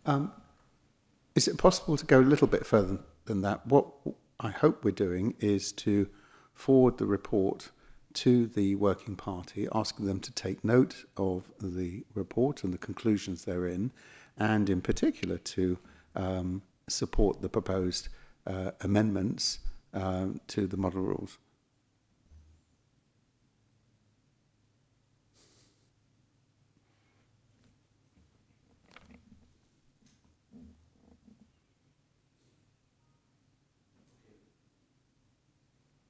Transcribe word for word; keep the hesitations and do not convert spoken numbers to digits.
Um, is it possible to go a little bit further than that? What I hope we're doing is to forward the report to the working party, asking them to take note of the report and the conclusions therein, and in particular to um, support the proposed uh, amendments um, to the model rules.